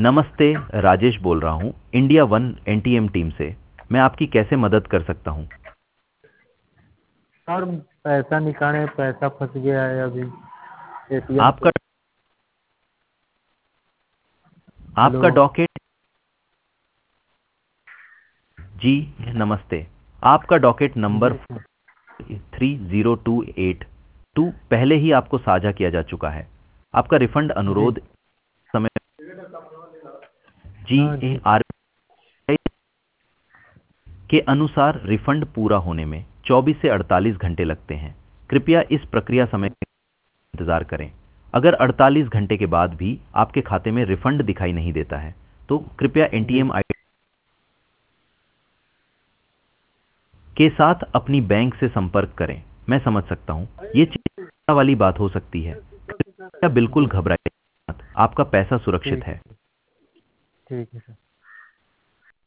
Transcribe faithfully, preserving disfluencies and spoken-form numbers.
नमस्ते, राजेश बोल रहा हूँ इंडिया वन एनटीएम टीम से। मैं आपकी कैसे मदद कर सकता हूँ? सर पैसा निकाले, पैसा फंस गया है अभी एटीएम आपका से। हेलो। आपका डॉकेट जी नमस्ते। आपका डॉकेट नंबर जी sir. Three zero two eight two पहले ही आपको साझा किया जा चुका है। आपका रिफंड जी। अनुरोध समय जी हाँ ए जी। आर के अनुसार रिफंड पूरा होने में चौबीस से अड़तालीस घंटे लगते हैं। कृपया इस प्रक्रिया समय का इंतजार करें। अगर अड़तालीस घंटे के बाद भी आपके खाते में रिफंड दिखाई नहीं देता है तो कृपया जी। एनटीएम आई के साथ अपनी बैंक से संपर्क करें। मैं समझ सकता हूँ, ये चिंता वाली बात हो सकती है। कृपया बिल्कुल जी। घबराइए मत, आपका पैसा सुरक्षित ठीक है। है। ठीक है सर।